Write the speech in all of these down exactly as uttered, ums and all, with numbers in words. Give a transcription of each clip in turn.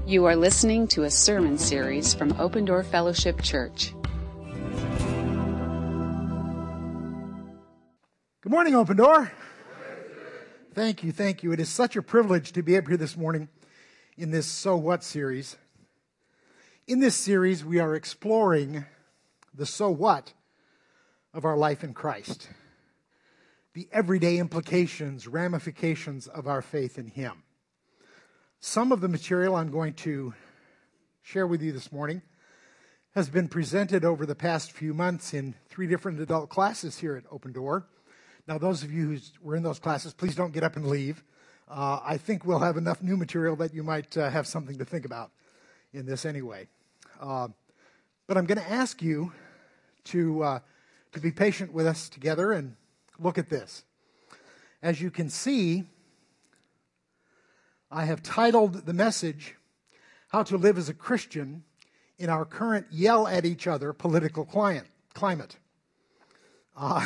You are listening to a sermon series from Open Door Fellowship Church. Good morning, Open Door. Thank you, thank you. It is such a privilege to be up here this morning in this So What series. In this series, we are exploring the so what of our life in Christ, the everyday implications, ramifications of our faith in Him. Some of the material I'm going to share with you this morning has been presented over the past few months in three different adult classes here at Open Door. Now, those of you who were in those classes, please don't get up and leave. Uh, I think we'll have enough new material that you might uh, have something to think about in this anyway. Uh, but I'm going to ask you to uh, to be patient with us together and look at this. As you can see, I have titled the message, How to Live as a Christian in Our Current Yell at Each Other Political Climate. Uh,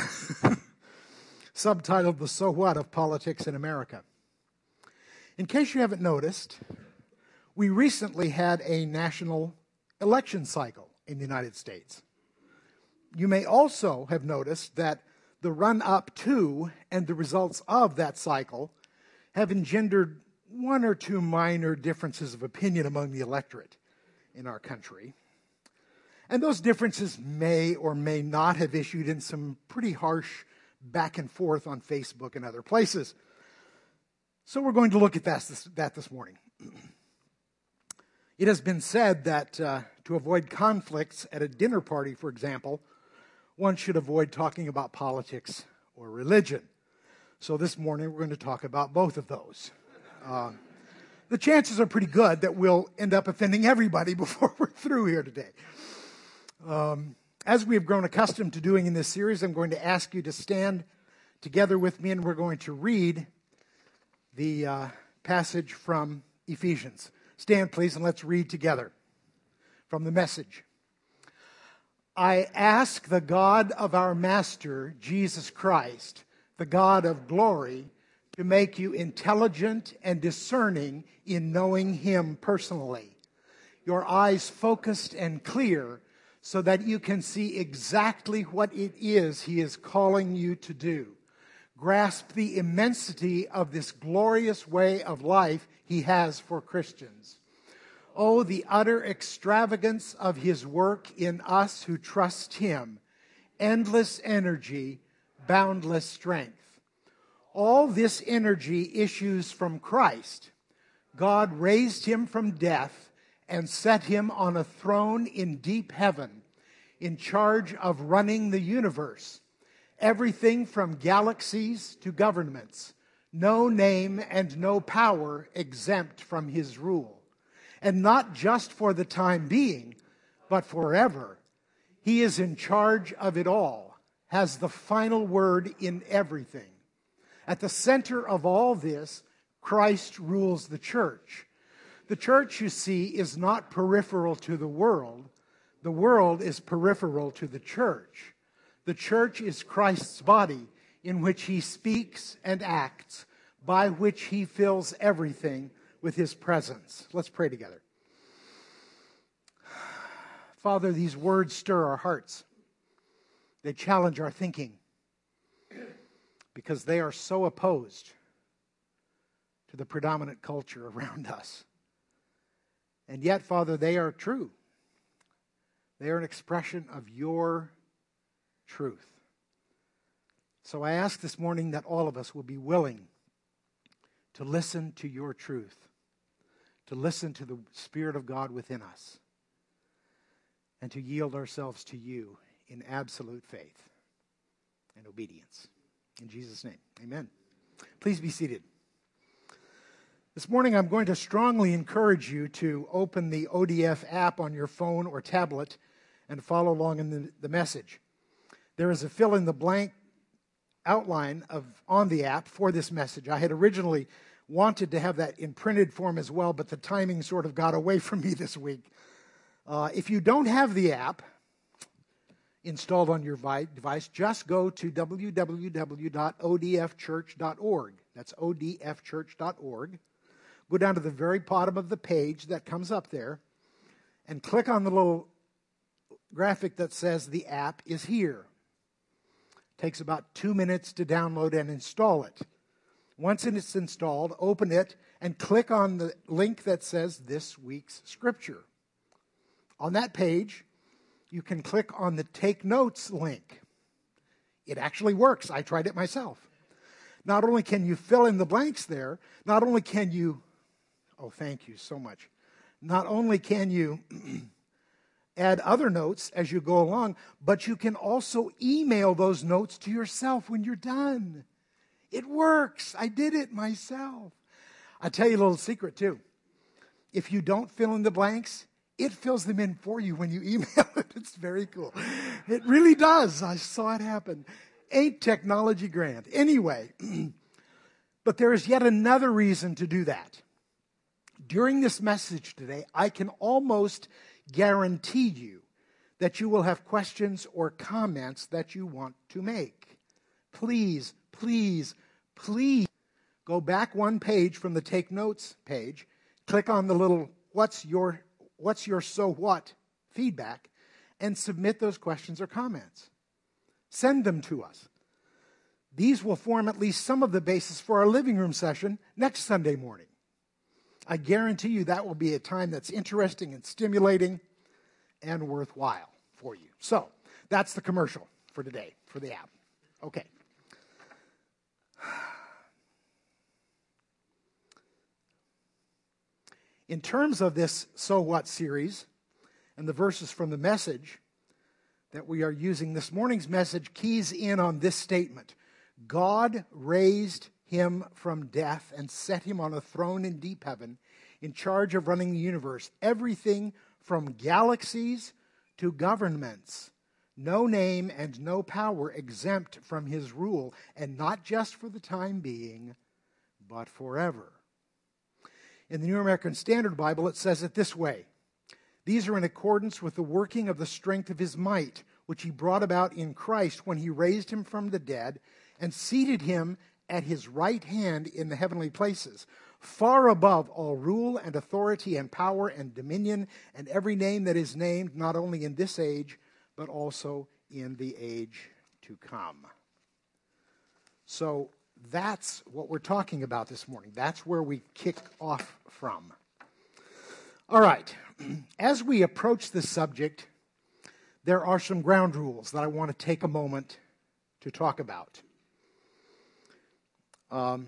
subtitled, The So What of Politics in America. In case you haven't noticed, we recently had a national election cycle in the United States. You may also have noticed that the run-up to and the results of that cycle have engendered one or two minor differences of opinion among the electorate in our country. And those differences may or may not have issued in some pretty harsh back and forth on Facebook and other places. So we're going to look at that this, that this morning. It has been said that uh, to avoid conflicts at a dinner party, for example, one should avoid talking about politics or religion. So this morning we're going to talk about both of those. Uh, the chances are pretty good that we'll end up offending everybody before we're through here today. Um, as we have grown accustomed to doing in this series, I'm going to ask you to stand together with me, and we're going to read the uh, passage from Ephesians. Stand, please, and let's read together from the Message. I ask the God of our Master, Jesus Christ, the God of glory, to make you intelligent and discerning in knowing Him personally. Your eyes focused and clear so that you can see exactly what it is He is calling you to do. Grasp the immensity of this glorious way of life He has for Christians. Oh, the utter extravagance of His work in us who trust Him. Endless energy, boundless strength. All this energy issues from Christ. God raised Him from death and set Him on a throne in deep heaven, in charge of running the universe. Everything from galaxies to governments. No name and no power exempt from His rule. And not just for the time being, but forever. He is in charge of it all, has the final word in everything. At the center of all this, Christ rules the church. The church, you see, is not peripheral to the world. The world is peripheral to the church. The church is Christ's body in which He speaks and acts, by which He fills everything with His presence. Let's pray together. Father, these words stir our hearts. They challenge our thinking, because they are so opposed to the predominant culture around us. And yet, Father, they are true. They are an expression of Your truth. So I ask this morning that all of us will be willing to listen to Your truth, to listen to the Spirit of God within us, and to yield ourselves to You in absolute faith and obedience. In Jesus' name, amen. Please be seated. This morning I'm going to strongly encourage you to open the O D F app on your phone or tablet and follow along in the, the message. There is a fill-in-the-blank outline of on the app for this message. I had originally wanted to have that in printed form as well, but the timing sort of got away from me this week. Uh, if you don't have the app installed on your device, just go to w w w dot o d f church dot org. That's o d f church dot org. go down to the very bottom of the page that comes up there and click on the little graphic that says the app is here. It takes about two minutes to download and install it. Once it's installed, open it and click on the link that says this week's scripture. On that page, you can click on the Take Notes link. It actually works. I tried it myself. Not only can you fill in the blanks there, not only can you, oh, thank you so much. Not only can you add other notes as you go along, but you can also email those notes to yourself when you're done. It works. I did it myself. I'll tell you a little secret too. If you don't fill in the blanks, it fills them in for you when you email it. It's very cool. It really does. I saw it happen. Ain't technology grand? Anyway, but there is yet another reason to do that. During this message today, I can almost guarantee you that you will have questions or comments that you want to make. Please, please, please go back one page from the Take Notes page, click on the little what's your what's your so what feedback, and submit those questions or comments. Send them to us. These will form at least some of the basis for our living room session next Sunday morning. I guarantee you that will be a time that's interesting and stimulating and worthwhile for you. So, that's the commercial for today, for the app. Okay. In terms of this So What series and the verses from the Message that we are using, this morning's message keys in on this statement. God raised him from death and set him on a throne in deep heaven in charge of running the universe. Everything from galaxies to governments. No name and no power exempt from his rule, and not just for the time being, but forever. In the New American Standard Bible, it says it this way. These are in accordance with the working of the strength of his might, which he brought about in Christ when he raised him from the dead and seated him at his right hand in the heavenly places, far above all rule and authority and power and dominion and every name that is named, not only in this age, but also in the age to come. So that's what we're talking about this morning. That's where we kick off from. All right. As we approach this subject, there are some ground rules that I want to take a moment to talk about. Um,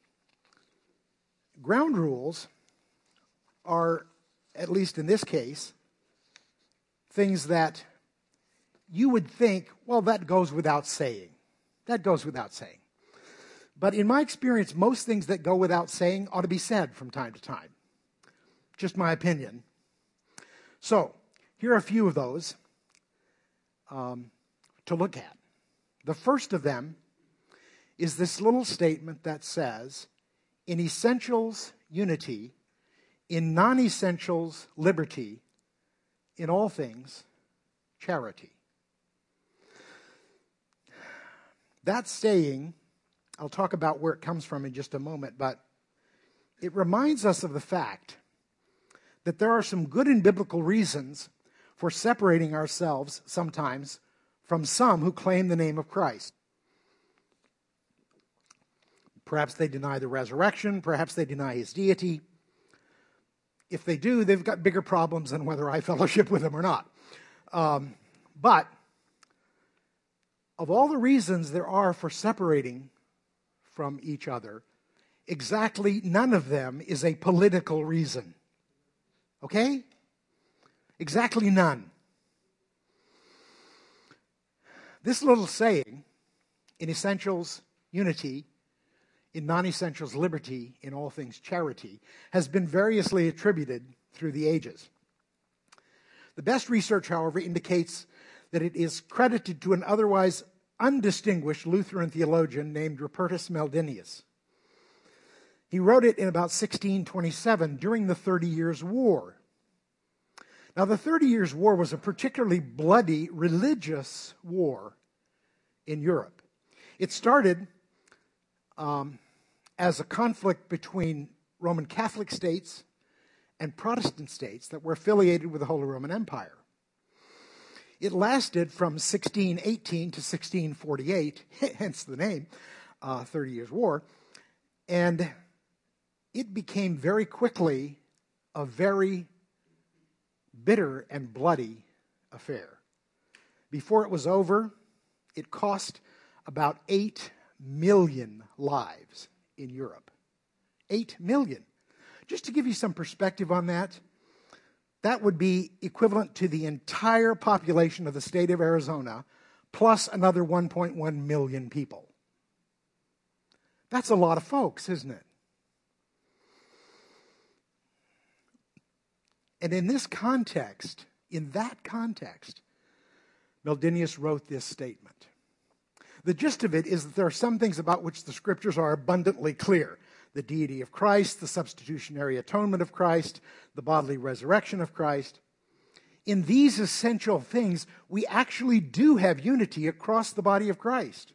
ground rules are, at least in this case, things that you would think, well, that goes without saying. That goes without saying. But in my experience, most things that go without saying ought to be said from time to time. Just my opinion. So, here are a few of those um, to look at. The first of them is this little statement that says, in essentials, unity, in non-essentials, liberty, in all things, charity. That saying, I'll talk about where it comes from in just a moment, but it reminds us of the fact that there are some good and biblical reasons for separating ourselves sometimes from some who claim the name of Christ. Perhaps they deny the resurrection. Perhaps they deny his deity. If they do, they've got bigger problems than whether I fellowship with them or not. Um, but of all the reasons there are for separating from each other, exactly none of them is a political reason. Okay? Exactly none. This little saying, in essentials, unity, in non-essentials, liberty, in all things, charity, has been variously attributed through the ages. The best research, however, indicates that it is credited to an otherwise undistinguished Lutheran theologian named Rupertus Meldenius. He wrote it in about sixteen twenty-seven during the Thirty Years' War. Now, the Thirty Years' War was a particularly bloody religious war in Europe. It started um, as a conflict between Roman Catholic states and Protestant states that were affiliated with the Holy Roman Empire. It lasted from sixteen eighteen to sixteen forty-eight, hence the name, uh, Thirty Years' War, and it became very quickly a very bitter and bloody affair. Before it was over, it cost about eight million lives in Europe. Eight million. Just to give you some perspective on that, that would be equivalent to the entire population of the state of Arizona, plus another one point one million people. That's a lot of folks, isn't it? And in this context, in that context, Maldinius wrote this statement. The gist of it is that there are some things about which the scriptures are abundantly clear. The deity of Christ, the substitutionary atonement of Christ, the bodily resurrection of Christ. In these essential things, we actually do have unity across the body of Christ.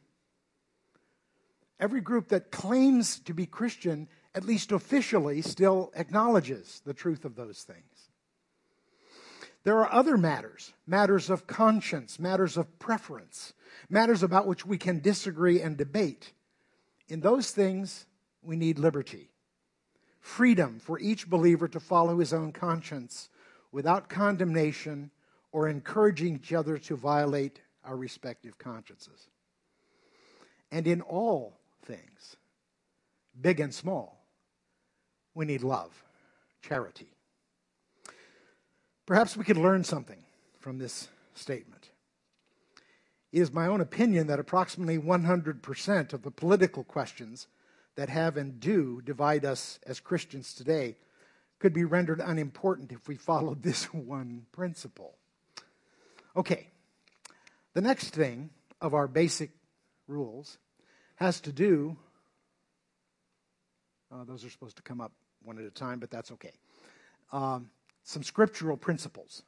Every group that claims to be Christian, at least officially, still acknowledges the truth of those things. There are other matters, matters of conscience, matters of preference, matters about which we can disagree and debate. In those things, we need liberty, freedom for each believer to follow his own conscience without condemnation or encouraging each other to violate our respective consciences. And in all things, big and small, we need love, charity. Perhaps we could learn something from this statement. It is my own opinion that approximately one hundred percent of the political questions that have and do divide us as Christians today could be rendered unimportant if we followed this one principle. Okay, the next thing of our basic rules has to do, uh, those are supposed to come up one at a time, but that's okay. Um, some scriptural principles.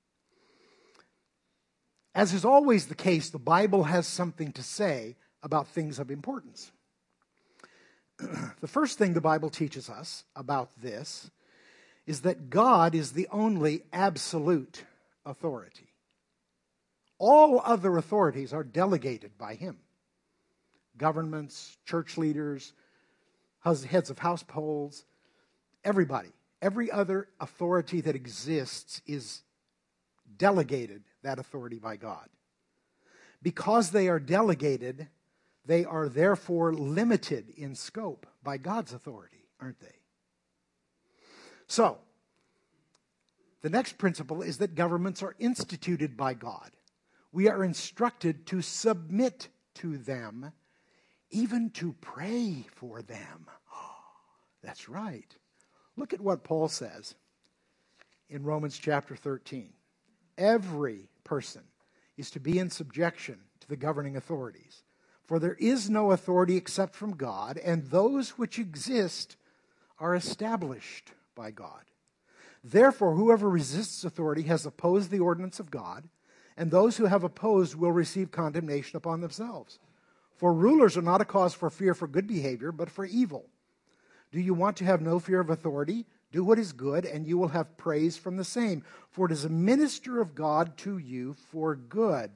As is always the case, the Bible has something to say about things of importance. The first thing the Bible teaches us about this is that God is the only absolute authority. All other authorities are delegated by Him. Governments, church leaders, heads of households, everybody, every other authority that exists is delegated that authority by God. Because they are delegated, they are therefore limited in scope by God's authority, aren't they? So, the next principle is that governments are instituted by God. We are instructed to submit to them, even to pray for them. Oh, that's right. Look at what Paul says in Romans chapter thirteen. Every person is to be in subjection to the governing authorities. For there is no authority except from God, and those which exist are established by God. Therefore, whoever resists authority has opposed the ordinance of God, and those who have opposed will receive condemnation upon themselves. For rulers are not a cause for fear for good behavior, but for evil. Do you want to have no fear of authority? Do what is good, and you will have praise from the same. For it is a minister of God to you for good.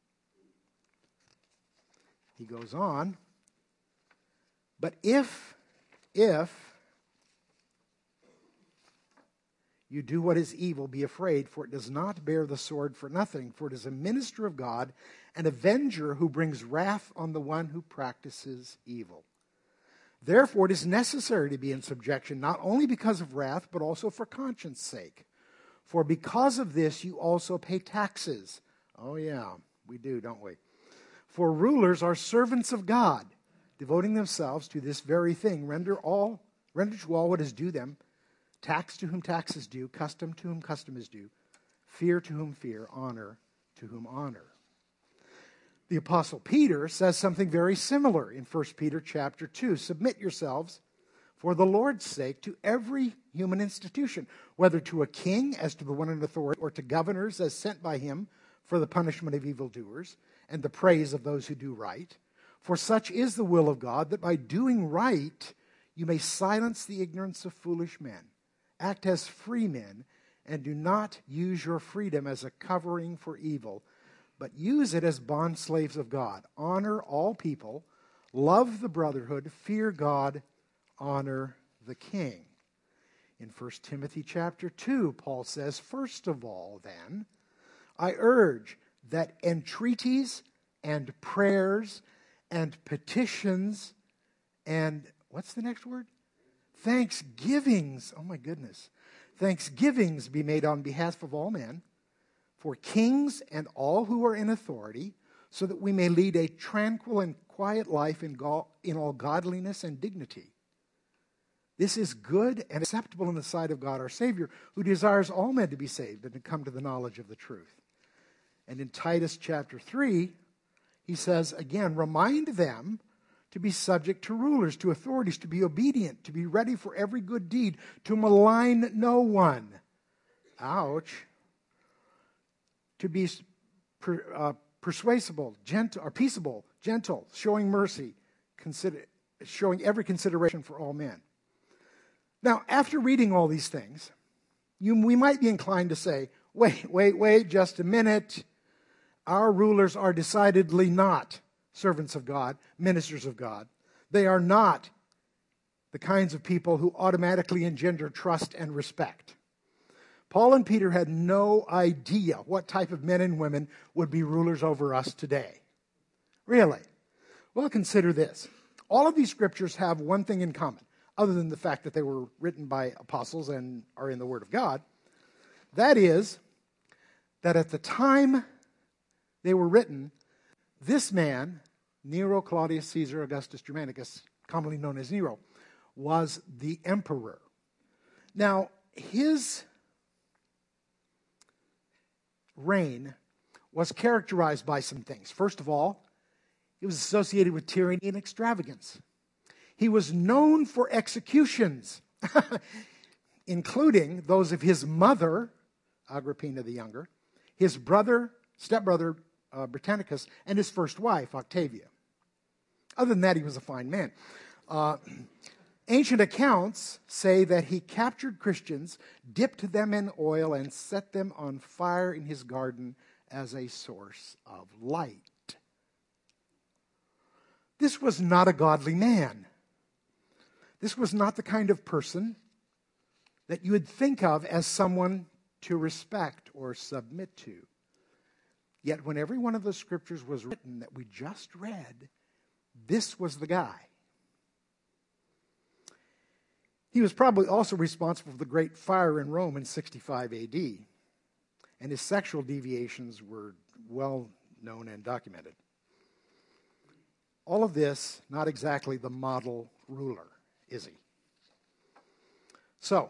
He goes on. But if, if you do what is evil, be afraid, for it does not bear the sword for nothing. For it is a minister of God, an avenger who brings wrath on the one who practices evil. Therefore, it is necessary to be in subjection, not only because of wrath, but also for conscience sake. For because of this, you also pay taxes. Oh yeah, we do, don't we? For rulers are servants of God, devoting themselves to this very thing. Render all, render to all what is due them. Tax to whom tax is due, custom to whom custom is due, fear to whom fear, honor to whom honor. The Apostle Peter says something very similar in First Peter chapter two. Submit yourselves for the Lord's sake to every human institution, whether to a king as to the one in authority, or to governors as sent by him for the punishment of evildoers and the praise of those who do right. For such is the will of God, that by doing right you may silence the ignorance of foolish men. Act as free men, and do not use your freedom as a covering for evil, but use it as bondslaves of God. Honor all people, love the brotherhood, fear God, honor the king. In First Timothy chapter two, Paul says, first of all, then, I urge that entreaties and prayers and petitions and, what's the next word? Thanksgivings, oh my goodness, thanksgivings be made on behalf of all men, for kings and all who are in authority, so that we may lead a tranquil and quiet life in, go- in all godliness and dignity. This is good and acceptable in the sight of God our Savior, who desires all men to be saved and to come to the knowledge of the truth. And in Titus chapter three, he says, again, remind them to be subject to rulers, to authorities, to be obedient, to be ready for every good deed, to malign no one. Ouch. To be per, uh, persuasible, gentle, or peaceable, gentle, showing mercy, consider, showing every consideration for all men. Now, after reading all these things, you, we might be inclined to say, wait, wait, wait, just a minute. Our rulers are decidedly not servants of God, ministers of God. They are not the kinds of people who automatically engender trust and respect. Paul and Peter had no idea what type of men and women would be rulers over us today. Really? Well, consider this. All of these scriptures have one thing in common, other than the fact that they were written by apostles and are in the Word of God. That is, that at the time they were written, this man, Nero Claudius Caesar Augustus Germanicus, commonly known as Nero, was the emperor. Now, his reign was characterized by some things. First of all, it was associated with tyranny and extravagance. He was known for executions, including those of his mother, Agrippina the Younger, his brother, stepbrother, uh, Britannicus, and his first wife, Octavia. Other than that, he was a fine man. Uh, ancient accounts say that he captured Christians, dipped them in oil, and set them on fire in his garden as a source of light. This was not a godly man. This was not the kind of person that you would think of as someone to respect or submit to. Yet when every one of those scriptures was written that we just read, this was the guy. He was probably also responsible for the great fire in Rome in sixty-five A D, and his sexual deviations were well known and documented. All of this, not exactly the model ruler, is he? So,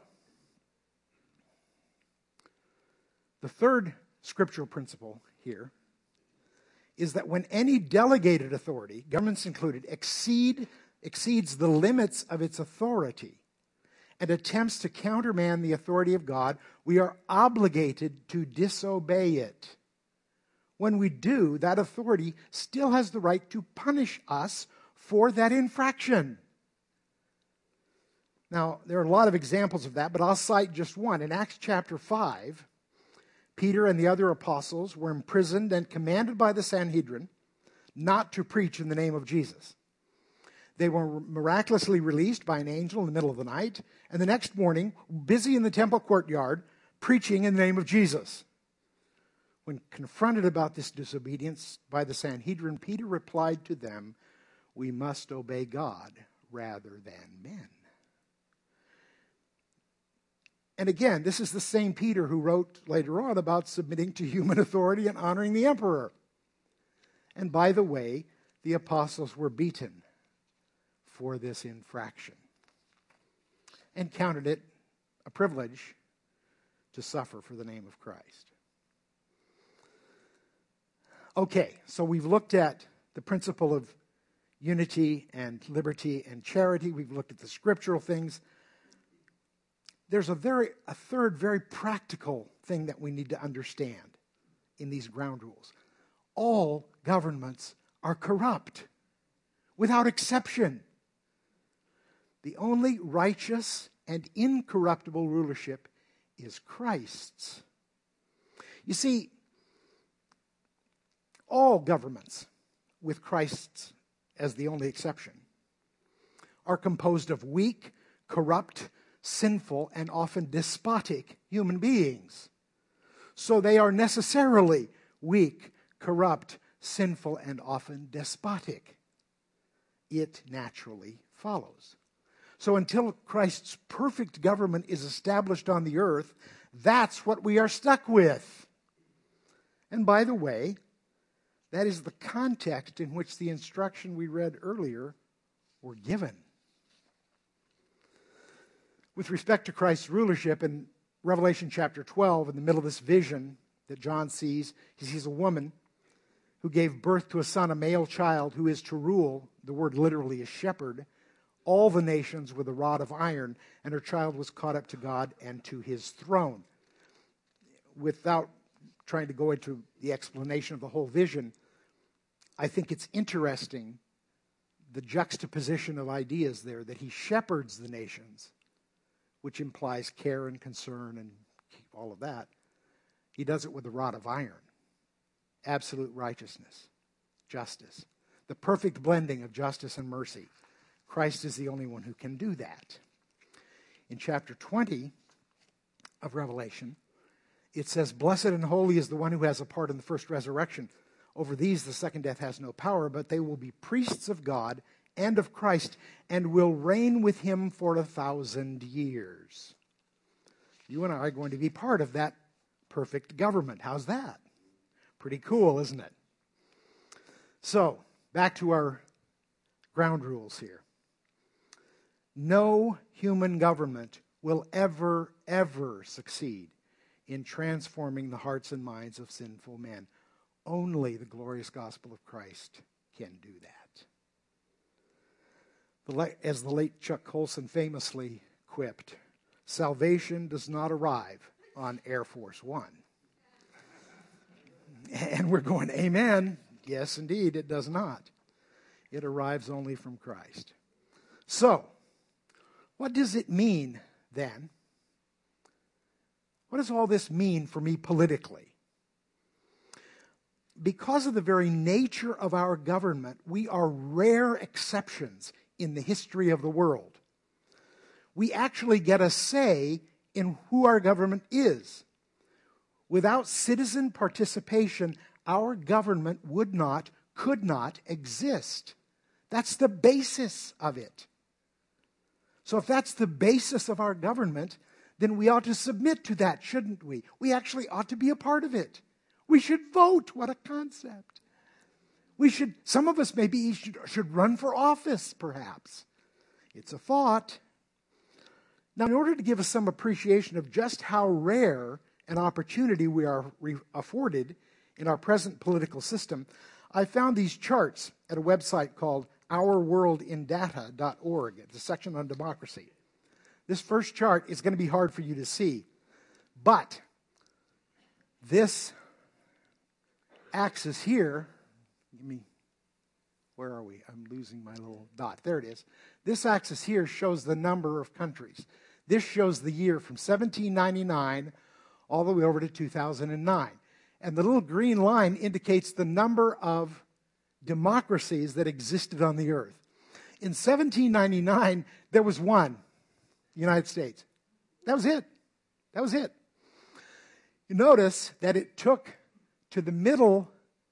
the third scriptural principle here is that when any delegated authority, governments included, exceed, exceeds the limits of its authority and attempts to countermand the authority of God, we are obligated to disobey it. When we do, that authority still has the right to punish us for that infraction. Now, there are a lot of examples of that, but I'll cite just one. In Acts chapter five, Peter and the other apostles were imprisoned and commanded by the Sanhedrin not to preach in the name of Jesus. They were miraculously released by an angel in the middle of the night, and the next morning, busy in the temple courtyard, preaching in the name of Jesus. When confronted about this disobedience by the Sanhedrin, Peter replied to them, "We must obey God rather than men." And again, this is the same Peter who wrote later on about submitting to human authority and honoring the emperor. And by the way, the apostles were beaten for this infraction and counted it a privilege to suffer for the name of Christ. Okay, so we've looked at the principle of unity and liberty and charity. We've looked at the scriptural things. There's a very a third very practical thing that we need to understand in these ground rules. All governments are corrupt, without exception. The only righteous and incorruptible rulership is Christ's. You see, all governments, with Christ's as the only exception, are composed of weak, corrupt, sinful, and often despotic human beings. So they are necessarily weak, corrupt, sinful, and often despotic. It naturally follows. So until Christ's perfect government is established on the earth, that's what we are stuck with. And by the way, that is the context in which the instruction we read earlier were given. With respect to Christ's rulership, in Revelation chapter twelve, in the middle of this vision that John sees, he sees a woman who gave birth to a son, a male child, who is to rule, the word literally is shepherd, all the nations with a rod of iron, and her child was caught up to God and to his throne. Without trying to go into the explanation of the whole vision, I think it's interesting, the juxtaposition of ideas there, that he shepherds the nations, which implies care and concern and all of that. He does it with a rod of iron. Absolute righteousness, justice, the perfect blending of justice and mercy. Christ is the only one who can do that. In chapter twenty of Revelation, it says, "Blessed and holy is the one who has a part in the first resurrection. Over these the second death has no power, but they will be priests of God and of Christ, and will reign with him for a thousand years." You and I are going to be part of that perfect government. How's that? Pretty cool, isn't it? So, back to our ground rules here. No human government will ever, ever succeed in transforming the hearts and minds of sinful men. Only the glorious gospel of Christ can do that. The la- as the late Chuck Colson famously quipped, salvation does not arrive on Air Force One. And we're going, amen. Yes, indeed, it does not. It arrives only from Christ. So, what does it mean then? What does all this mean for me politically? Because of the very nature of our government, we are rare exceptions in the history of the world. We actually get a say in who our government is. Without citizen participation, our government would not, could not exist. That's the basis of it. So if that's the basis of our government, then we ought to submit to that, shouldn't we? We actually ought to be a part of it. We should vote. What a concept. We should, some of us maybe should, should run for office, perhaps. It's a thought. Now, in order to give us some appreciation of just how rare an opportunity we are re- afforded in our present political system, I found these charts at a website called our world in data dot org. It's a section on democracy. This first chart is going to be hard for you to see, but this axis here, give me, where are we? I'm losing my little dot. There it is. This axis here shows the number of countries. This shows the year from seventeen ninety-nine all the way over to two thousand nine. And the little green line indicates the number of democracies that existed on the earth. In seventeen ninety-nine, there was one, the United States. That was it. That was it. You notice that it took to the middle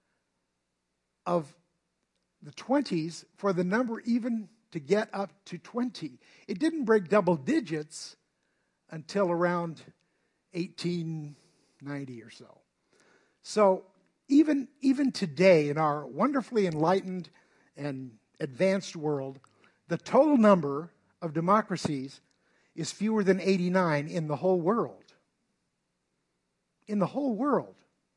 of the twenties for the number even to get up to twenty. It didn't break double digits until around eighteen ninety or so. So even, even today in our wonderfully enlightened and advanced world, the total number of democracies is fewer than eighty-nine in the whole world. In the whole world.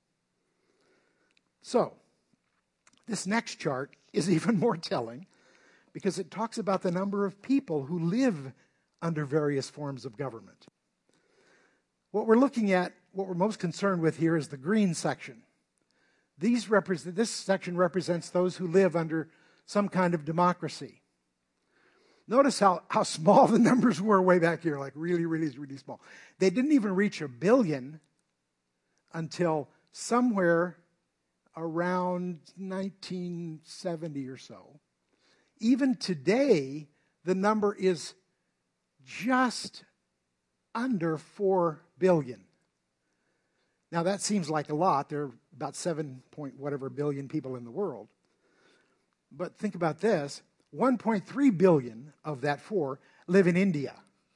So, this next chart is even more telling because it talks about the number of people who live under various forms of government. What we're looking at, what we're most concerned with here is the green section. These represent, this section represents those who live under some kind of democracy. Notice how, how small the numbers were way back here, like really, really, really small. They didn't even reach a billion until somewhere around nineteen seventy or so. Even today, the number is just under four billion. Now that seems like a lot. There are about seven point whatever billion people in the world. But think about this. one point three billion of that four live in India.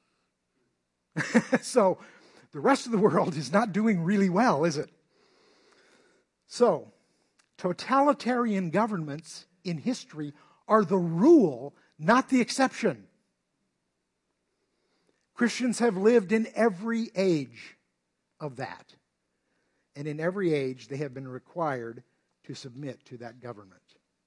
So the rest of the world is not doing really well, is it? So totalitarian governments in history are the rule, not the exception. Christians have lived in every age of that. And in every age, they have been required to submit to that government.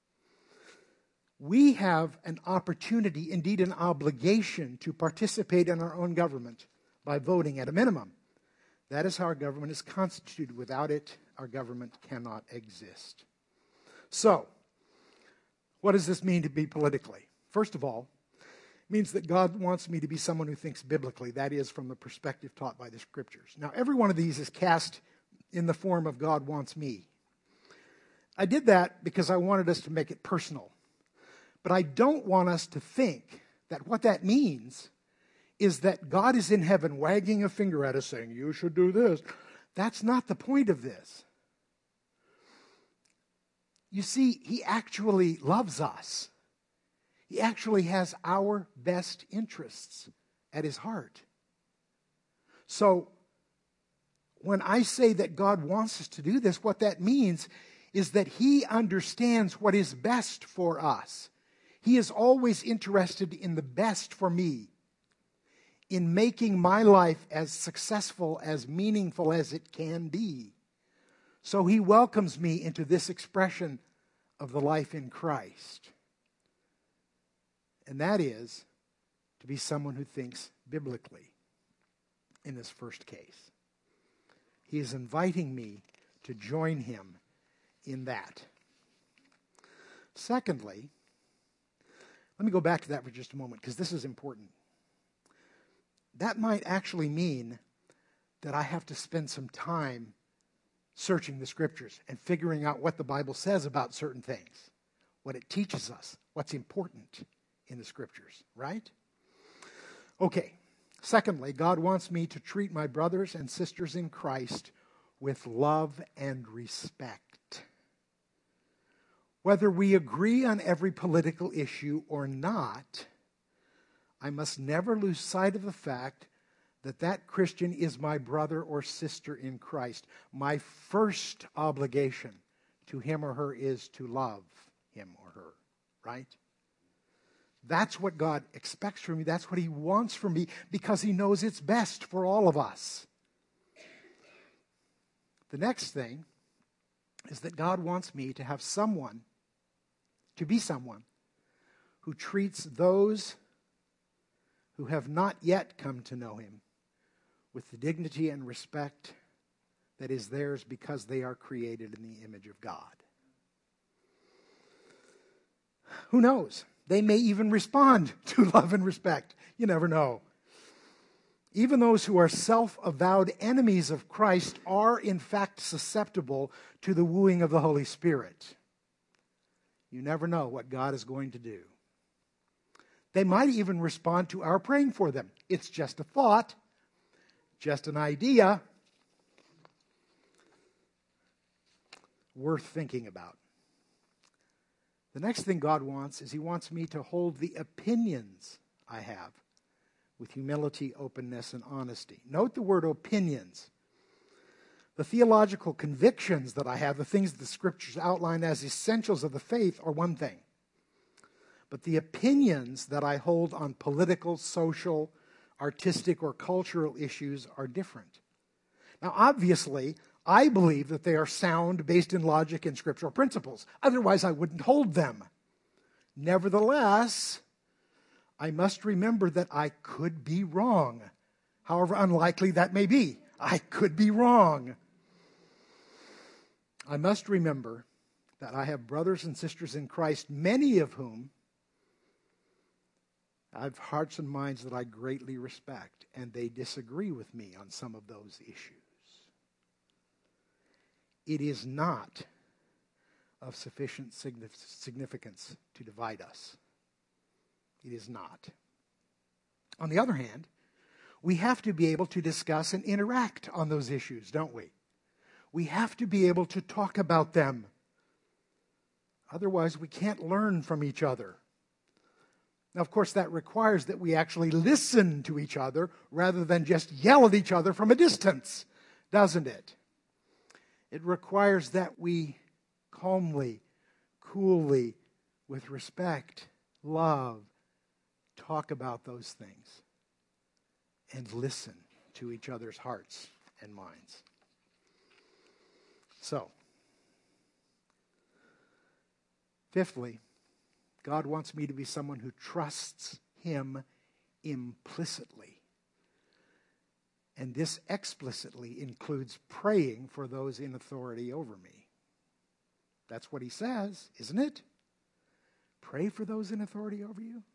We have an opportunity, indeed an obligation, to participate in our own government by voting at a minimum. That is how our government is constituted. Without it, our government cannot exist. So, what does this mean to be politically? First of all, it means that God wants me to be someone who thinks biblically, that is, from the perspective taught by the Scriptures. Now, every one of these is cast in the form of God wants me. I did that because I wanted us to make it personal. But I don't want us to think that what that means is that God is in heaven wagging a finger at us saying, you should do this. That's not the point of this. You see, He actually loves us. He actually has our best interests at His heart. So, when I say that God wants us to do this, what that means is that He understands what is best for us. He is always interested in the best for me, in making my life as successful, as meaningful as it can be. So He welcomes me into this expression of the life in Christ. And that is to be someone who thinks biblically in this first case. He is inviting me to join Him in that. Secondly, let me go back to that for just a moment, because this is important. That might actually mean that I have to spend some time searching the Scriptures and figuring out what the Bible says about certain things, what it teaches us, what's important in the Scriptures, right? Okay. Secondly, God wants me to treat my brothers and sisters in Christ with love and respect. Whether we agree on every political issue or not, I must never lose sight of the fact that that Christian is my brother or sister in Christ. My first obligation to him or her is to love him or her, right? That's what God expects from me. That's what He wants from me, because He knows it's best for all of us. The next thing is that God wants me to have someone, to be someone, who treats those who have not yet come to know Him with the dignity and respect that is theirs because they are created in the image of God. Who knows? They may even respond to love and respect. You never know. Even those who are self-avowed enemies of Christ are in fact susceptible to the wooing of the Holy Spirit. You never know what God is going to do. They might even respond to our praying for them. It's just a thought, just an idea, worth thinking about. The next thing God wants is He wants me to hold the opinions I have with humility, openness, and honesty. Note the word opinions. The theological convictions that I have, the things that the Scriptures outline as essentials of the faith, are one thing. But the opinions that I hold on political, social, artistic, or cultural issues are different. Now, obviously, I believe that they are sound, based in logic and scriptural principles. Otherwise, I wouldn't hold them. Nevertheless, I must remember that I could be wrong. However unlikely that may be, I could be wrong. I must remember that I have brothers and sisters in Christ, many of whom I have hearts and minds that I greatly respect, and they disagree with me on some of those issues. It is not of sufficient significance to divide us. It is not. On the other hand, we have to be able to discuss and interact on those issues, don't we? We have to be able to talk about them. Otherwise, we can't learn from each other. Now, of course, that requires that we actually listen to each other rather than just yell at each other from a distance, doesn't it? It requires that we calmly, coolly, with respect, love, talk about those things and listen to each other's hearts and minds. So, fifthly, God wants me to be someone who trusts Him implicitly. And this explicitly includes praying for those in authority over me. That's what He says, isn't it? Pray for those in authority over you.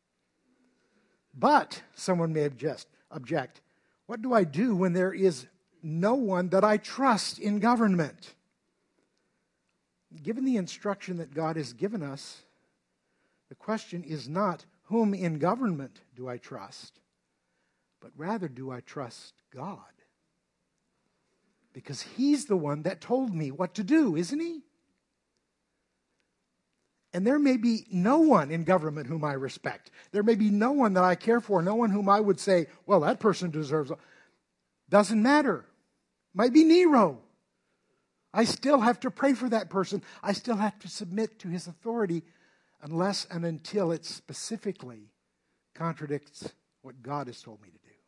But, someone may object, object, what do I do when there is no one that I trust in government? Given the instruction that God has given us, the question is not, whom in government do I trust? But rather, do I trust God? Because He's the one that told me what to do, isn't He? And there may be no one in government whom I respect. There may be no one that I care for, no one whom I would say, well, that person deserves it. Doesn't matter. Might be Nero. I still have to pray for that person. I still have to submit to his authority unless and until it specifically contradicts what God has told me to do.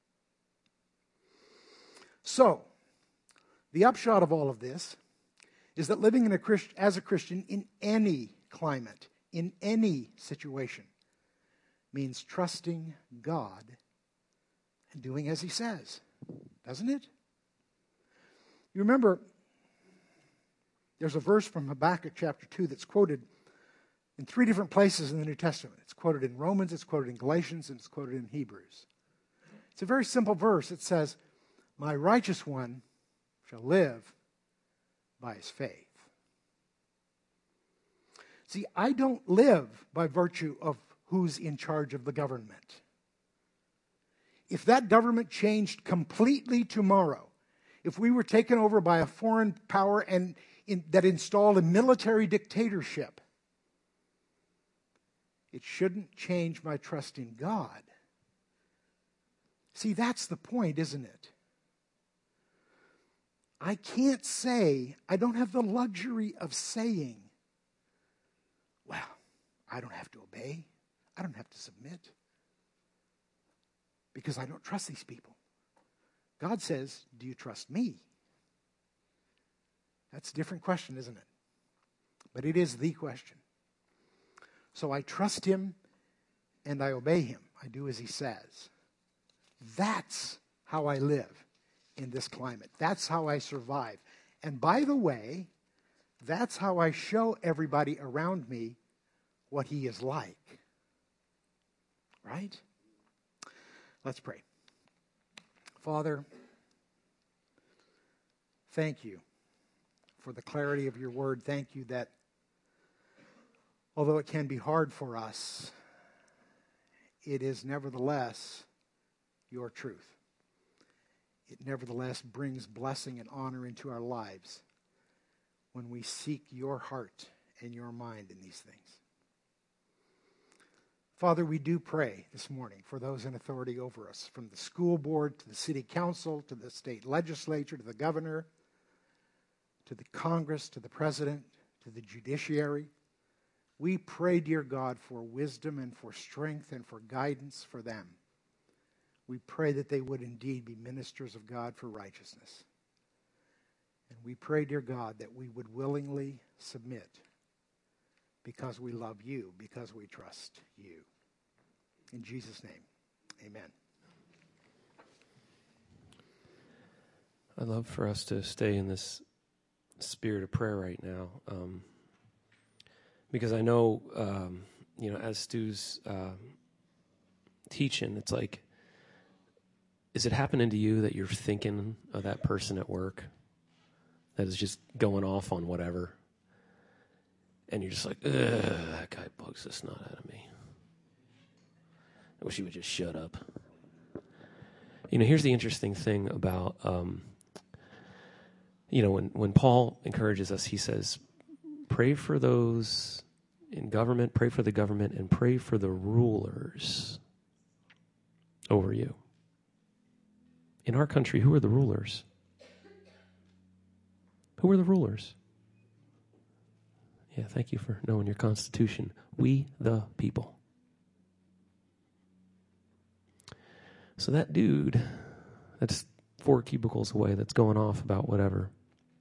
So, the upshot of all of this is that living in a Christ, as a Christian in any climate, in any situation, means trusting God and doing as He says, doesn't it? You remember, there's a verse from Habakkuk chapter two that's quoted in three different places in the New Testament. It's quoted in Romans, it's quoted in Galatians, and it's quoted in Hebrews. It's a very simple verse. It says, "My righteous one shall live by his faith." See, I don't live by virtue of who's in charge of the government. If that government changed completely tomorrow, if we were taken over by a foreign power and in, that installed a military dictatorship, it shouldn't change my trust in God. See, that's the point, isn't it? I can't say, I don't have the luxury of saying, well, I don't have to obey. I don't have to submit. Because I don't trust these people. God says, do you trust me? That's a different question, isn't it? But it is the question. So I trust Him and I obey Him. I do as He says. That's how I live in this climate. That's how I survive. And by the way, that's how I show everybody around me what He is like. Right? Let's pray. Father, thank you for the clarity of your word. Thank you that although it can be hard for us, it is nevertheless your truth. It nevertheless brings blessing and honor into our lives when we seek your heart and your mind in these things. Father, we do pray this morning for those in authority over us, from the school board to the city council, to the state legislature, to the governor, to the Congress, to the president, to the judiciary. We pray, dear God, for wisdom and for strength and for guidance for them. We pray that they would indeed be ministers of God for righteousness. And we pray, dear God, that we would willingly submit because we love you, because we trust you. In Jesus' name, amen. I'd love for us to stay in this spirit of prayer right now, um, because I know, um, you know, as Stu's uh, teaching, it's like, is it happening to you that you're thinking of that person at work that is just going off on whatever? And you're just like, ugh, that guy bugs the snot out of me. I wish he would just shut up. You know, here's the interesting thing about, um, you know, when, when Paul encourages us, he says, pray for those in government, pray for the government, and pray for the rulers over you. In our country, who are the rulers? Who are the rulers? Yeah, thank you for knowing your Constitution. We the people. So that dude, that's four cubicles away, that's going off about whatever.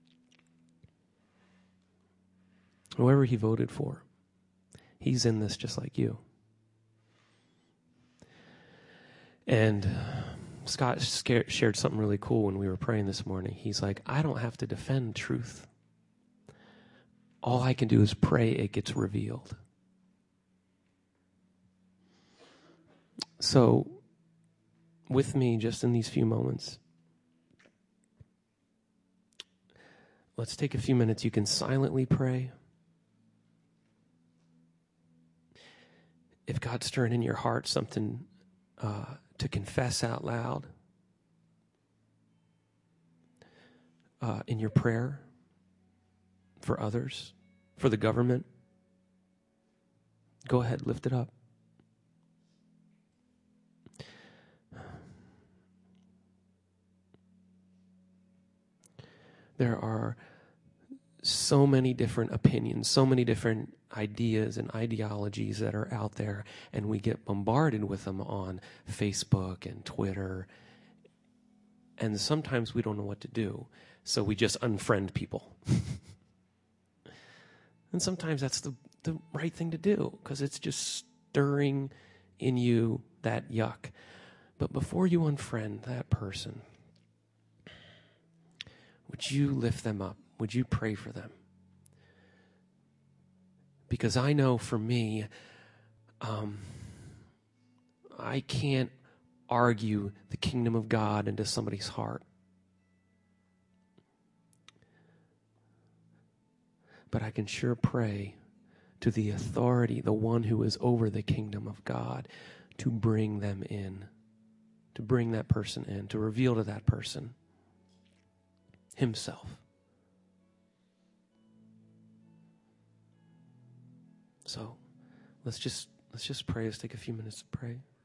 Whoever he voted for, he's in this just like you. And Scott scared, shared something really cool when we were praying this morning. He's like, I don't have to defend truth. All I can do is pray it gets revealed. So, with me, just in these few moments, let's take a few minutes. You can silently pray. If God's stirring in your heart something uh, to confess out loud uh, in your prayer for others, for the government, go ahead, lift it up. There are so many different opinions, so many different ideas and ideologies that are out there, and we get bombarded with them on Facebook and Twitter, and sometimes we don't know what to do, so we just unfriend people. And sometimes that's the, the right thing to do, because it's just stirring in you that yuck. But before you unfriend that person, would you lift them up? Would you pray for them? Because I know for me, um, I can't argue the kingdom of God into somebody's heart. But I can sure pray to the authority, the one who is over the kingdom of God, to bring them in, to bring that person in, to reveal to that person himself. So let's just let's just pray. Let's take a few minutes to pray.